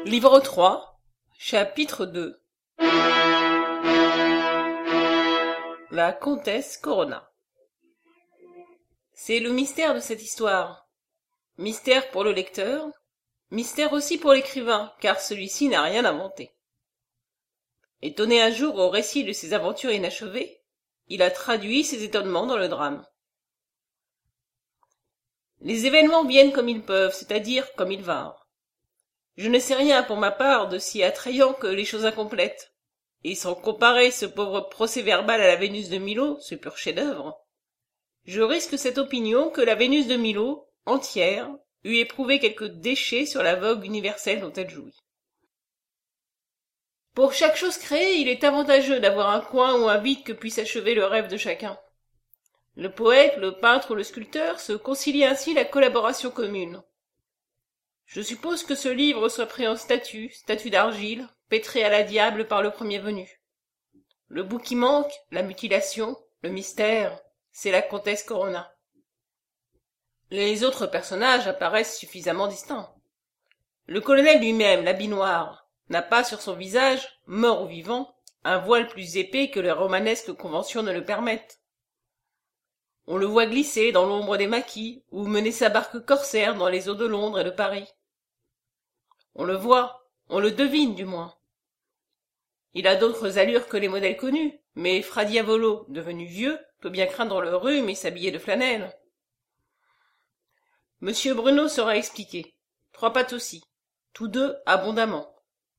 Livre 3, chapitre 2. La comtesse Corona. C'est le mystère de cette histoire. Mystère pour le lecteur, mystère aussi pour l'écrivain, car celui-ci n'a rien inventé. Étonné un jour au récit de ses aventures inachevées, il a traduit ses étonnements dans le drame. Les événements viennent comme ils peuvent, c'est-à-dire comme ils vinrent. Je ne sais rien pour ma part de si attrayant que les choses incomplètes, et sans comparer ce pauvre procès-verbal à la Vénus de Milo, ce pur chef-d'œuvre, je risque cette opinion que la Vénus de Milo, entière, eût éprouvé quelques déchets sur la vogue universelle dont elle jouit. Pour chaque chose créée, il est avantageux d'avoir un coin ou un vide que puisse achever le rêve de chacun. Le poète, le peintre ou le sculpteur se concilient ainsi la collaboration commune. Je suppose que ce livre soit pris en statue d'argile, pétré à la diable par le premier venu. Le bout qui manque, la mutilation, le mystère, c'est la comtesse Corona. Les autres personnages apparaissent suffisamment distincts. Le colonel lui-même, l'habit noir, n'a pas sur son visage, mort ou vivant, un voile plus épais que les romanesques conventions ne le permettent. On le voit glisser dans l'ombre des maquis, ou mener sa barque corsaire dans les eaux de Londres et de Paris. On le voit, on le devine du moins. Il a d'autres allures que les modèles connus, mais Fra Diavolo, devenu vieux, peut bien craindre le rhume et s'habiller de flanelle. Monsieur Bruno sera expliqué. Trois pattes aussi, tous deux abondamment.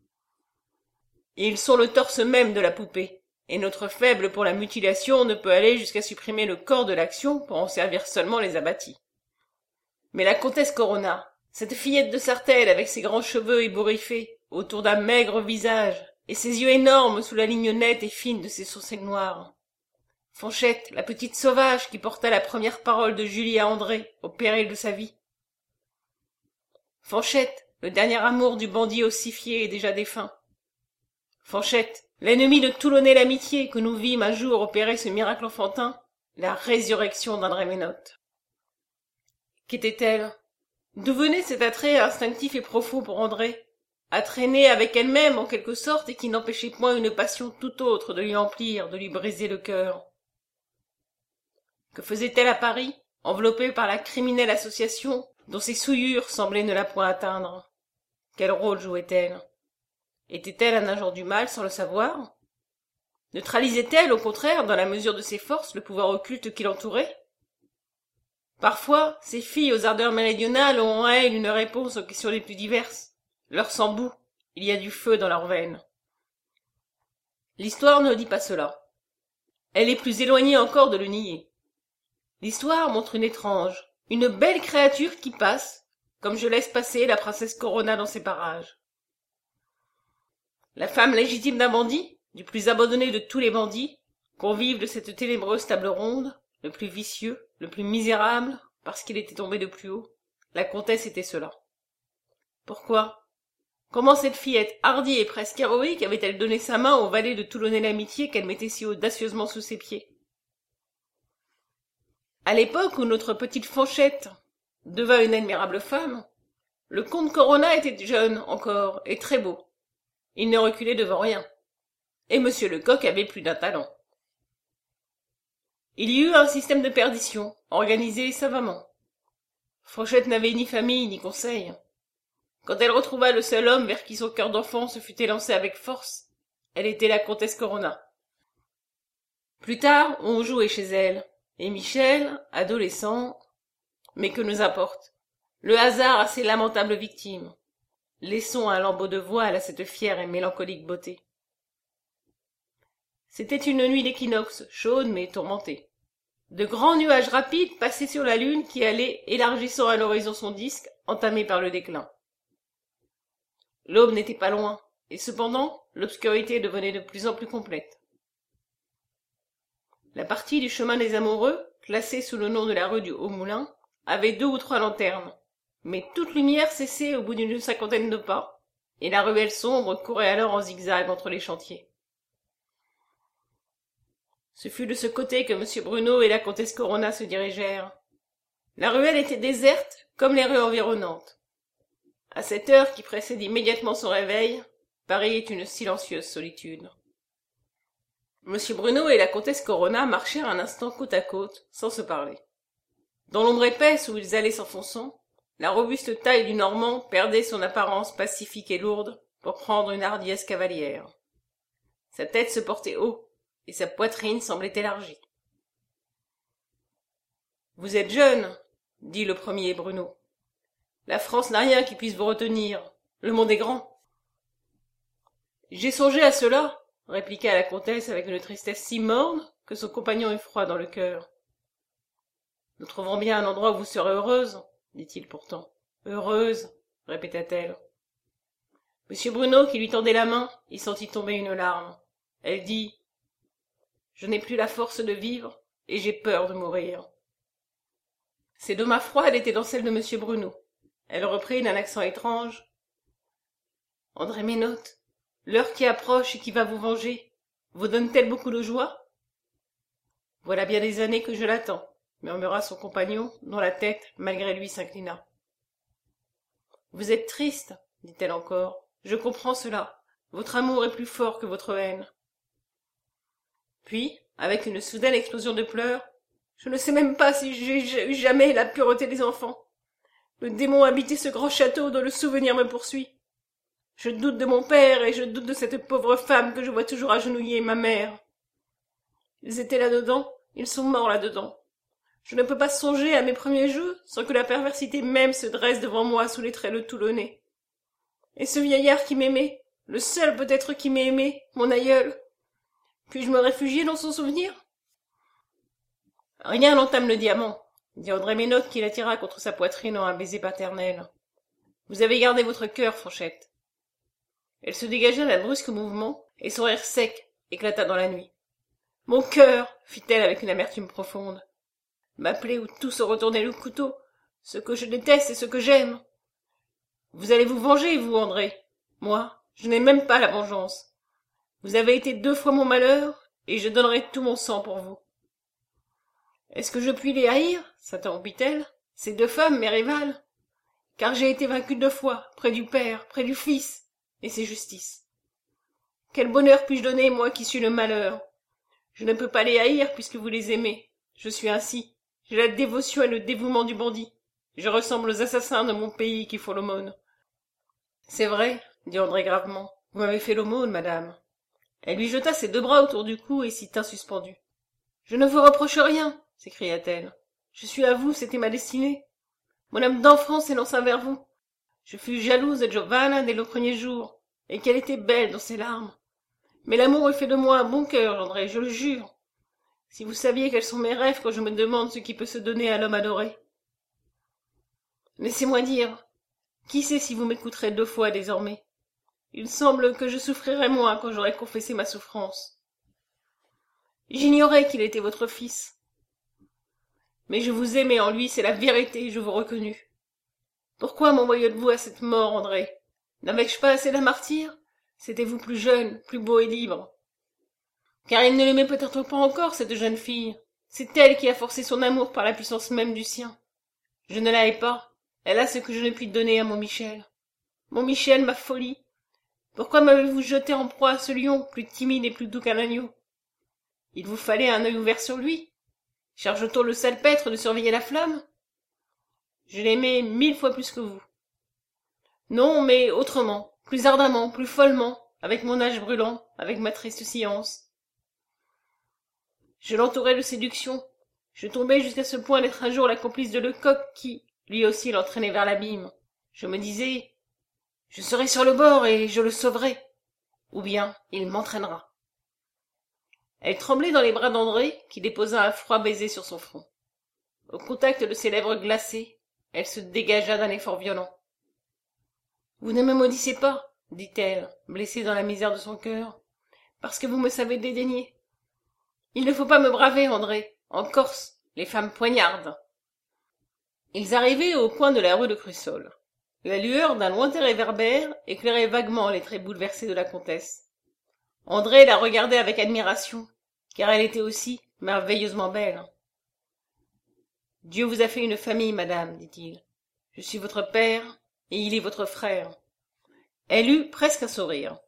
Ils sont le torse même de la poupée, et notre faible pour la mutilation ne peut aller jusqu'à supprimer le corps de l'action pour en servir seulement les abattis. Mais la comtesse Corona, cette fillette de Sartène avec ses grands cheveux ébouriffés autour d'un maigre visage et ses yeux énormes sous la ligne nette et fine de ses sourcils noirs. Fanchette, la petite sauvage qui porta la première parole de Julie à André au péril de sa vie. Fanchette, le dernier amour du bandit ossifié et déjà défunt. Fanchette, l'ennemi de tout l'honnête l'amitié que nous vîmes un jour opérer ce miracle enfantin, la résurrection d'André Ménotte. Qu'était-elle? D'où venait cet attrait instinctif et profond pour André, attrait né avec elle-même en quelque sorte et qui n'empêchait point une passion tout autre de lui emplir, de lui briser le cœur? Que faisait-elle à Paris, enveloppée par la criminelle association dont ses souillures semblaient ne la point atteindre? Quel rôle jouait-elle? Était-elle un agent du mal sans le savoir? Neutralisait-elle, au contraire, dans la mesure de ses forces, le pouvoir occulte qui l'entourait? Parfois, ces filles aux ardeurs méridionales ont en elles une réponse aux questions les plus diverses. Leur sang bout, il y a du feu dans leurs veines. L'histoire ne dit pas cela. Elle est plus éloignée encore de le nier. L'histoire montre une étrange, une belle créature qui passe, comme je laisse passer la princesse Corona dans ces parages. La femme légitime d'un bandit, du plus abandonné de tous les bandits, convive de cette ténébreuse table ronde, le plus vicieux, le plus misérable, parce qu'il était tombé de plus haut, la comtesse était cela. Pourquoi? Comment cette fillette hardie et presque héroïque avait-elle donné sa main au valet de Toulonnais l'amitié qu'elle mettait si audacieusement sous ses pieds? À l'époque où notre petite Fanchette devint une admirable femme, le comte Corona était jeune encore et très beau. Il ne reculait devant rien. Et monsieur Lecoq avait plus d'un talent. Il y eut un système de perdition, organisé savamment. Fanchette n'avait ni famille ni conseil. Quand elle retrouva le seul homme vers qui son cœur d'enfant se fut élancé avec force, elle était la comtesse Corona. Plus tard, on jouait chez elle, et Michel, adolescent, mais que nous importe. Le hasard a ses lamentables victimes. Laissons un lambeau de voile à cette fière et mélancolique beauté. C'était une nuit d'équinoxe, chaude mais tourmentée. De grands nuages rapides passaient sur la lune qui allait, élargissant à l'horizon son disque, entamé par le déclin. L'aube n'était pas loin, et cependant, l'obscurité devenait de plus en plus complète. La partie du chemin des amoureux, classée sous le nom de la rue du Haut-Moulin, avait 2 ou 3 lanternes, mais toute lumière cessait au bout d'une 50aine de pas, et la ruelle sombre courait alors en zigzag entre les chantiers. Ce fut de ce côté que M. Bruno et la comtesse Corona se dirigèrent. La ruelle était déserte, comme les rues environnantes. À cette heure qui précède immédiatement son réveil, Paris est une silencieuse solitude. Monsieur Bruno et la comtesse Corona marchèrent un instant côte à côte, sans se parler. Dans l'ombre épaisse où ils allaient s'enfonçant, la robuste taille du Normand perdait son apparence pacifique et lourde pour prendre une hardiesse cavalière. Sa tête se portait haut, et sa poitrine semblait élargie. « Vous êtes jeune, dit le premier Bruno. La France n'a rien qui puisse vous retenir. Le monde est grand. J'ai songé à cela, répliqua la comtesse avec une tristesse si morne que son compagnon eut froid dans le cœur. Nous trouverons bien un endroit où vous serez heureuse, dit-il pourtant. Heureuse, répéta-t-elle. Monsieur Bruno, qui lui tendait la main, y sentit tomber une larme. Elle dit, je n'ai plus la force de vivre, et j'ai peur de mourir. Ses deux mains froides étaient dans celles de monsieur Bruno. Elle reprit d'un accent étrange. André Ménotte, l'heure qui approche et qui va vous venger, vous donne-t-elle beaucoup de joie? Voilà bien des années que je l'attends, murmura son compagnon, dont la tête, malgré lui, s'inclina. Vous êtes triste, dit-elle encore. Je comprends cela. Votre amour est plus fort que votre haine. Puis, avec une soudaine explosion de pleurs, je ne sais même pas si j'ai eu jamais la pureté des enfants. Le démon habitait ce grand château dont le souvenir me poursuit. Je doute de mon père et je doute de cette pauvre femme que je vois toujours agenouillée, ma mère. Ils étaient là-dedans, ils sont morts là-dedans. Je ne peux pas songer à mes premiers jeux sans que la perversité même se dresse devant moi sous les traits de Toulonnais. Et ce vieillard qui m'aimait, le seul peut-être qui m'ait aimé, mon aïeul, puis-je me réfugier dans son souvenir? Rien n'entame le diamant, dit André Ménotte qui l'attira contre sa poitrine en un baiser paternel. Vous avez gardé votre cœur, Fanchette. Elle se dégagea d'un brusque mouvement, et son rire sec éclata dans la nuit. Mon cœur, fit-elle avec une amertume profonde. Ma plaie où tout se retournait le couteau, ce que je déteste et ce que j'aime. Vous allez vous venger, vous, André. Moi, je n'ai même pas la vengeance. Vous avez été 2 fois mon malheur, et je donnerai tout mon sang pour vous. Est-ce que je puis les haïr? S'interrompit-elle. Ces 2 femmes, mes rivales. Car j'ai été vaincue 2 fois, près du père, près du fils, et c'est justice. Quel bonheur puis-je donner, moi qui suis le malheur? Je ne peux pas les haïr puisque vous les aimez. Je suis ainsi. J'ai la dévotion et le dévouement du bandit. Je ressemble aux assassins de mon pays qui font l'aumône. C'est vrai, dit André gravement. Vous m'avez fait l'aumône, madame. Elle lui jeta ses 2 bras autour du cou et s'y tint suspendue. Je ne vous reproche rien, s'écria-t-elle. Je suis à vous, c'était ma destinée. Mon âme d'enfant s'élança vers vous. Je fus jalouse de Giovanna dès le premier jour, et qu'elle était belle dans ses larmes. Mais l'amour eût fait de moi un bon cœur, André, je le jure. Si vous saviez quels sont mes rêves quand je me demande ce qui peut se donner à l'homme adoré. Laissez-moi dire, qui sait si vous m'écouterez 2 fois désormais? Il semble que je souffrirai moins quand j'aurai confessé ma souffrance. J'ignorais qu'il était votre fils. Mais je vous aimais en lui, c'est la vérité, je vous reconnus. Pourquoi m'envoyez-vous à cette mort, André? N'avais-je pas assez d'un martyr? C'était vous plus jeune, plus beau et libre. Car il ne l'aimait peut-être pas encore, cette jeune fille. C'est elle qui a forcé son amour par la puissance même du sien. Je ne la hais pas. Elle a ce que je ne puis donner à mon Michel. Mon Michel, ma folie. Pourquoi m'avez-vous jeté en proie à ce lion, plus timide et plus doux qu'un agneau? Il vous fallait un œil ouvert sur lui. Charge-t-on le salpêtre de surveiller la flamme? Je l'aimais 1000 fois plus que vous. Non, mais autrement, plus ardemment, plus follement, avec mon âge brûlant, avec ma triste science. Je l'entourais de séduction. Je tombais jusqu'à ce point d'être un jour la complice de Lecoq qui, lui aussi, l'entraînait vers l'abîme. Je me disais, je serai sur le bord et je le sauverai. Ou bien, il m'entraînera. Elle tremblait dans les bras d'André, qui déposa un froid baiser sur son front. Au contact de ses lèvres glacées, elle se dégagea d'un effort violent. Vous ne me maudissez pas, dit-elle, blessée dans la misère de son cœur, parce que vous me savez dédaigner. Il ne faut pas me braver, André. En Corse, les femmes poignardent. Ils arrivaient au coin de la rue de Crussol. La lueur d'un lointain réverbère éclairait vaguement les traits bouleversés de la comtesse. André la regardait avec admiration, car elle était aussi merveilleusement belle. Dieu vous a fait une famille, madame, dit-il. Je suis votre père, et il est votre frère. » Elle eut presque un sourire.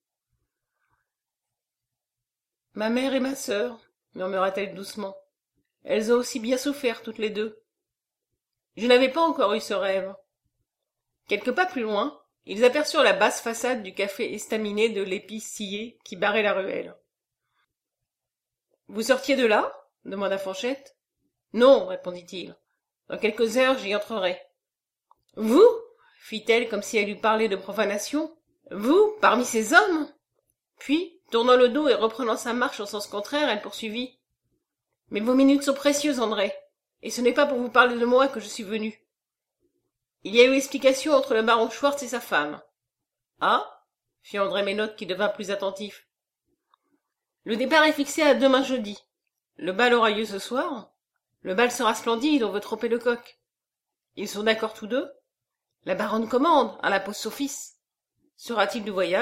« Ma mère et ma sœur, » murmura-t-elle doucement. « Elles ont aussi bien souffert toutes les deux. » Je n'avais pas encore eu ce rêve. Quelques pas plus loin, ils aperçurent la basse façade du café estaminé de l'Épice sciée qui barrait la ruelle. « Vous sortiez de là ?» demanda Fanchette. « Non, répondit-il. Dans quelques heures, j'y entrerai. »« Vous » fit-elle comme si elle eût parlé de profanation. « Vous, parmi ces hommes ?» Puis, tournant le dos et reprenant sa marche en sens contraire, elle poursuivit. « Mais vos minutes sont précieuses, André, et ce n'est pas pour vous parler de moi que je suis venue. Il y a eu explication entre le baron Schwartz et sa femme. »« Ah » fit André Ménotte qui devint plus attentif. « Le départ est fixé à demain jeudi. Le bal aura lieu ce soir. Le bal sera splendide, on veut tromper le coq. Ils sont d'accord tous deux. La baronne commande, à la pause son fils. Sera-t-il du voyage ?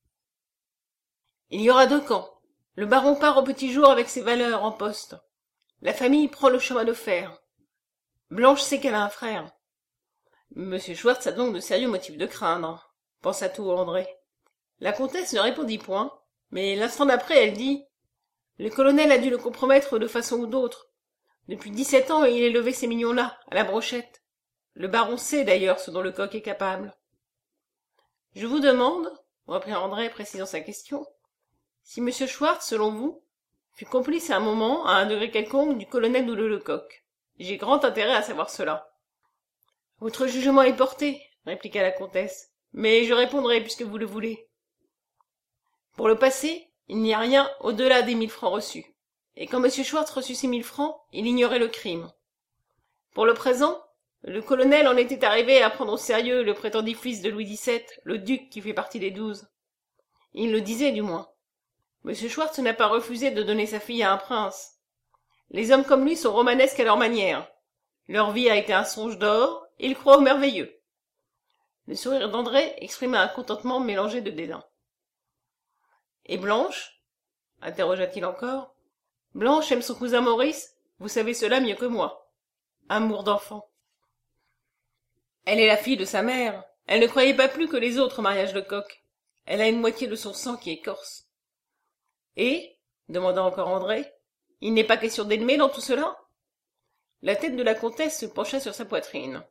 Il y aura 2 camps. Le baron part au petit jour avec ses valeurs en poste. La famille prend le chemin de fer. Blanche sait qu'elle a un frère. Monsieur Schwartz a donc de sérieux motifs de craindre, pensa tout André. La comtesse ne répondit point, mais l'instant d'après elle dit « Le colonel a dû le compromettre de façon ou d'autre. Depuis 17 ans, il élevait ces mignons-là, à la brochette. Le baron sait d'ailleurs ce dont le coq est capable. »« Je vous demande, » reprit André, précisant sa question, « si monsieur Schwartz, selon vous, fut complice à un moment, à un degré quelconque, du colonel ou de Lecoq. J'ai grand intérêt à savoir cela. »« Votre jugement est porté, » répliqua la comtesse, « mais je répondrai puisque vous le voulez. Pour le passé, il n'y a rien au-delà des 1000 francs reçus. Et quand M. Schwartz reçut ces 1000 francs, il ignorait le crime. Pour le présent, le colonel en était arrivé à prendre au sérieux le prétendu fils de Louis XVII, le duc qui fait partie des 12. Il le disait, du moins. M. Schwartz n'a pas refusé de donner sa fille à un prince. Les hommes comme lui sont romanesques à leur manière. Leur vie a été un songe d'or, et ils croient au merveilleux. Le sourire d'André exprima un contentement mélangé de dédain. « Et Blanche ?» interrogea-t-il encore. « Blanche aime son cousin Maurice, vous savez cela mieux que moi. Amour d'enfant. Elle est la fille de sa mère. Elle ne croyait pas plus que les autres au mariage de coq. Elle a une moitié de son sang qui est corse. »« Et, demanda encore André, il n'est pas question d'Edmé dans tout cela ?» La tête de la comtesse se pencha sur sa poitrine.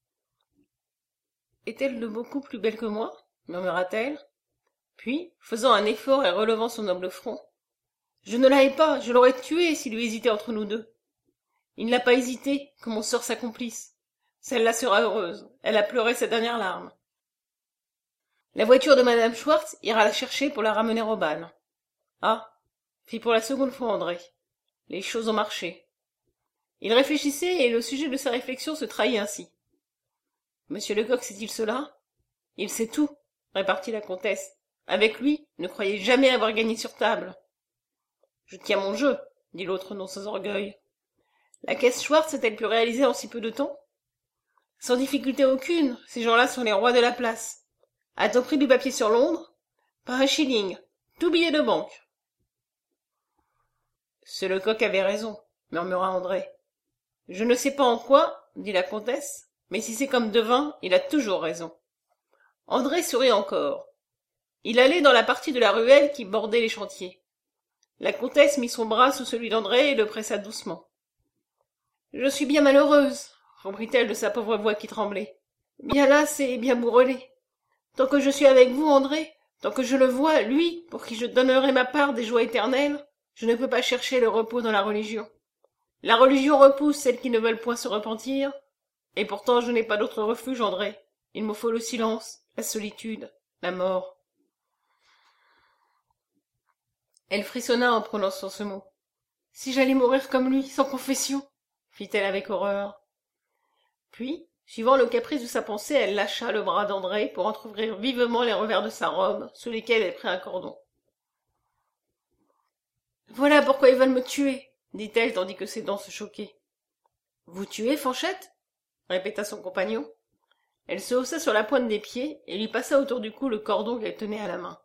« Est-elle de beaucoup plus belle que moi ?» murmura-t-elle. Puis, faisant un effort et relevant son noble front, « Je ne la hais pas, je l'aurais tuée s'il eût hésité entre nous deux. Il n'a pas hésité, que mon sort s'accomplisse. Celle-là sera heureuse, elle a pleuré sa dernière larme. La voiture de madame Schwartz ira la chercher pour la ramener au bal. »« Ah » fit pour la seconde fois André. Les choses ont marché. Il réfléchissait et le sujet de sa réflexion se trahit ainsi. « Monsieur Lecoq sait-il cela ?»« Il sait tout, » répartit la comtesse. « Avec lui, ne croyez jamais avoir gagné sur table. »« Je tiens mon jeu, » dit l'autre non sans orgueil. « La caisse Schwartz a-t-elle pu réaliser en si peu de temps ? Sans difficulté aucune, ces gens-là sont les rois de la place. A-t-on pris du papier sur Londres ? Pas un shilling, tout billet de banque. »« Ce Lecoq avait raison, » murmura André. « Je ne sais pas en quoi, » dit la comtesse, « mais si c'est comme devin, il a toujours raison. » André sourit encore. Il allait dans la partie de la ruelle qui bordait les chantiers. La comtesse mit son bras sous celui d'André et le pressa doucement. « Je suis bien malheureuse, » reprit-elle de sa pauvre voix qui tremblait. « Bien lasse et bien bourrelée. Tant que je suis avec vous, André, tant que je le vois, lui, pour qui je donnerai ma part des joies éternelles, je ne peux pas chercher le repos dans la religion. La religion repousse celles qui ne veulent point se repentir, et pourtant je n'ai pas d'autre refuge, André. Il me faut le silence, la solitude, la mort. » Elle frissonna en prononçant ce mot. « Si j'allais mourir comme lui, sans confession !» fit-elle avec horreur. Puis, suivant le caprice de sa pensée, elle lâcha le bras d'André pour entr'ouvrir vivement les revers de sa robe, sous lesquels elle prit un cordon. « Voilà pourquoi ils veulent me tuer !» dit-elle tandis que ses dents se choquaient. « Vous tuer, Fanchette ?» répéta son compagnon. Elle se haussa sur la pointe des pieds et lui passa autour du cou le cordon qu'elle tenait à la main.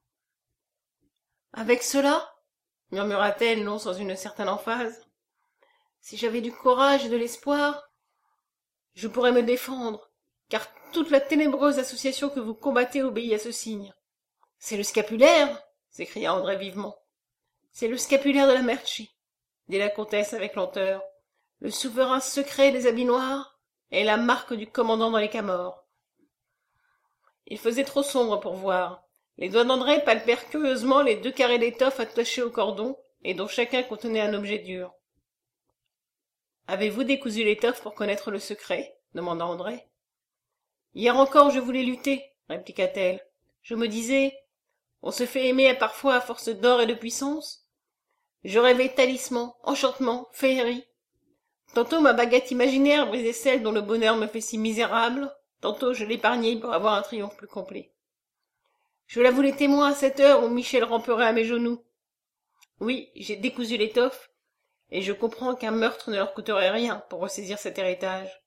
« Avec cela, » murmura-t-elle non sans une certaine emphase, « si j'avais du courage et de l'espoir, je pourrais me défendre, car toute la ténébreuse association que vous combattez obéit à ce signe. C'est le scapulaire, s'écria André vivement. C'est le scapulaire de la Merci, dit la comtesse avec lenteur. Le souverain secret des habits noirs et la marque du commandant dans les Camors. Il faisait trop sombre pour voir. Les doigts d'André palpèrent curieusement les 2 carrés d'étoffe attachés au cordon et dont chacun contenait un objet dur. « Avez-vous décousu l'étoffe pour connaître le secret ?» demanda André. « Hier encore je voulais lutter, répliqua-t-elle. Je me disais, on se fait aimer parfois à force d'or et de puissance. Je rêvais talisman, enchantement, féerie. Tantôt ma baguette imaginaire brisait celle dont le bonheur me fait si misérable, tantôt je l'épargnais pour avoir un triomphe plus complet. Je la voulais témoin à cette heure où Michel ramperait à mes genoux. Oui, j'ai décousu l'étoffe, et je comprends qu'un meurtre ne leur coûterait rien pour ressaisir cet héritage.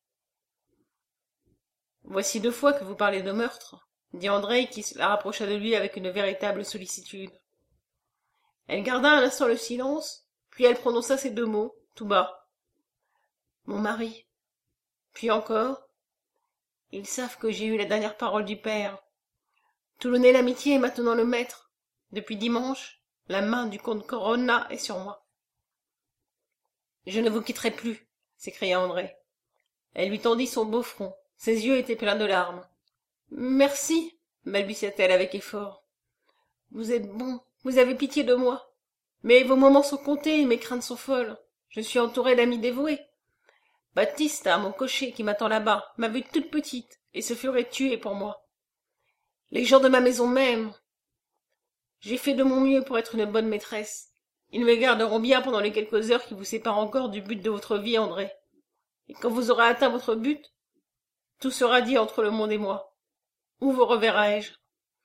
Voici 2 fois que vous parlez de meurtre, dit André qui la rapprocha de lui avec une véritable sollicitude. Elle garda un instant le silence, puis elle prononça ces 2 mots, tout bas. Mon mari. Puis encore. Ils savent que j'ai eu la dernière parole du père. Toulonnais l'amitié est maintenant le maître. Depuis dimanche, la main du comte Corona est sur moi. Je ne vous quitterai plus, s'écria André. Elle lui tendit son beau front. Ses yeux étaient pleins de larmes. Merci, balbutia-t-elle avec effort. Vous êtes bon, vous avez pitié de moi. Mais vos moments sont comptés et mes craintes sont folles. Je suis entourée d'amis dévoués. Baptista, mon cocher qui m'attend là-bas, m'a vue toute petite et se ferait tuer pour moi. Les gens de ma maison m'aiment. J'ai fait de mon mieux pour être une bonne maîtresse. Ils me garderont bien pendant les quelques heures qui vous séparent encore du but de votre vie, André. Et quand vous aurez atteint votre but, tout sera dit entre le monde et moi. Où vous reverrai-je?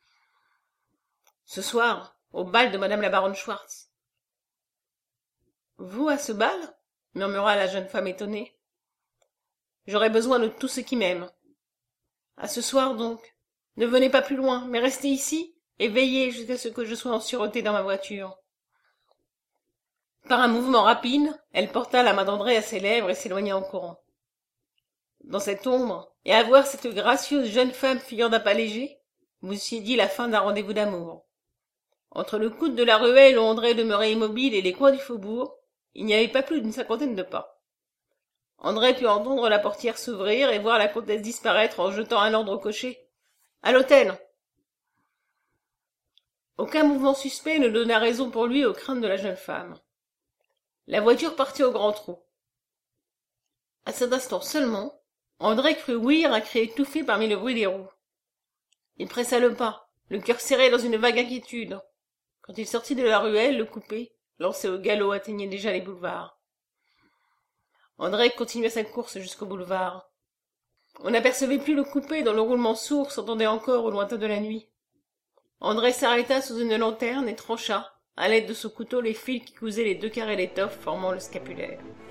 Ce soir, au bal de madame la baronne Schwartz. Vous à ce bal? Murmura la jeune femme étonnée. J'aurai besoin de tous ceux qui m'aiment. À ce soir donc. Ne venez pas plus loin, mais restez ici et veillez jusqu'à ce que je sois en sûreté dans ma voiture. Par un mouvement rapide, elle porta la main d'André à ses lèvres et s'éloigna en courant. Dans cette ombre, et à voir cette gracieuse jeune femme figure d'un pas léger, vous eussiez dit la fin d'un rendez-vous d'amour. Entre le coude de la ruelle où André demeurait immobile et les coins du faubourg, il n'y avait pas plus d'une 50aine de pas. André put entendre la portière s'ouvrir et voir la comtesse disparaître en jetant un ordre au cocher. « À l'hôtel !» Aucun mouvement suspect ne donna raison pour lui aux craintes de la jeune femme. La voiture partit au grand trot. À cet instant seulement, André crut ouïr un cri étouffé parmi le bruit des roues. Il pressa le pas, le cœur serré dans une vague inquiétude. Quand il sortit de la ruelle, le coupé, lancé au galop, atteignait déjà les boulevards. André continua sa course jusqu'au boulevard. On n'apercevait plus le coupé dont le roulement sourd s'entendait encore au lointain de la nuit. André s'arrêta sous une lanterne et trancha, à l'aide de son couteau, les fils qui cousaient les 2 carrés d'étoffe formant le scapulaire.